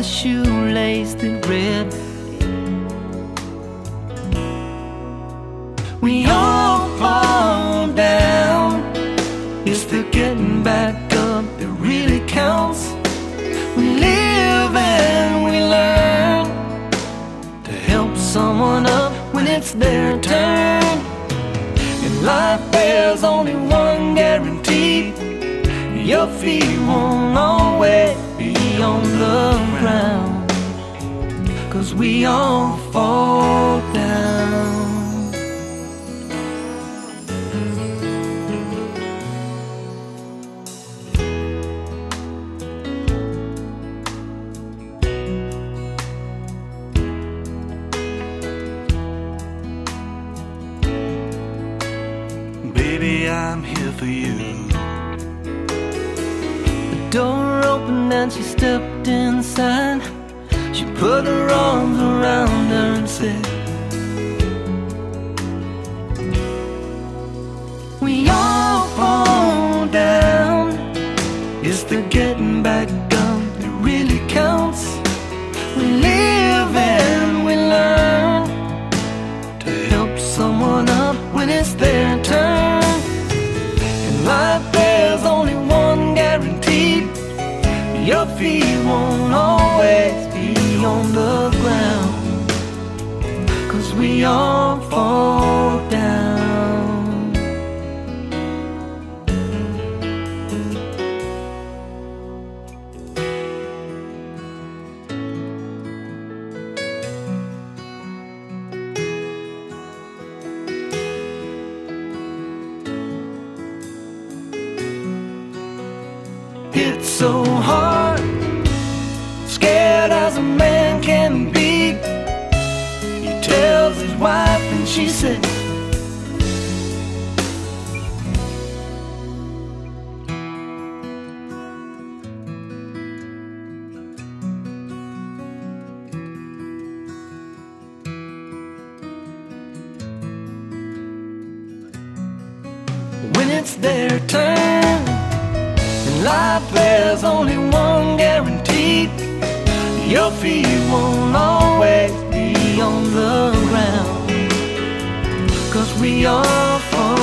the shoelace that read, we all fall down. It's the getting back up that really counts. We live and we learn to help someone up when it's their turn. In life there's only one guarantee: your feet won't always be on the ground, 'cause we all fall down. Baby, I'm here for you. The door opened and she stepped inside. She put her arms around her and said, we all fall down. It's the getting back up that really counts. We live and we learn to help someone up when it's their turn. In life there's only one guarantee: your feet won't always be on the ground, 'cause we all fall down. It's so hard, scared as a man can be. He tells his wife and she said, when it's their turn in life there's only one guarantee: your feet won't always be on the ground, 'cause we all fall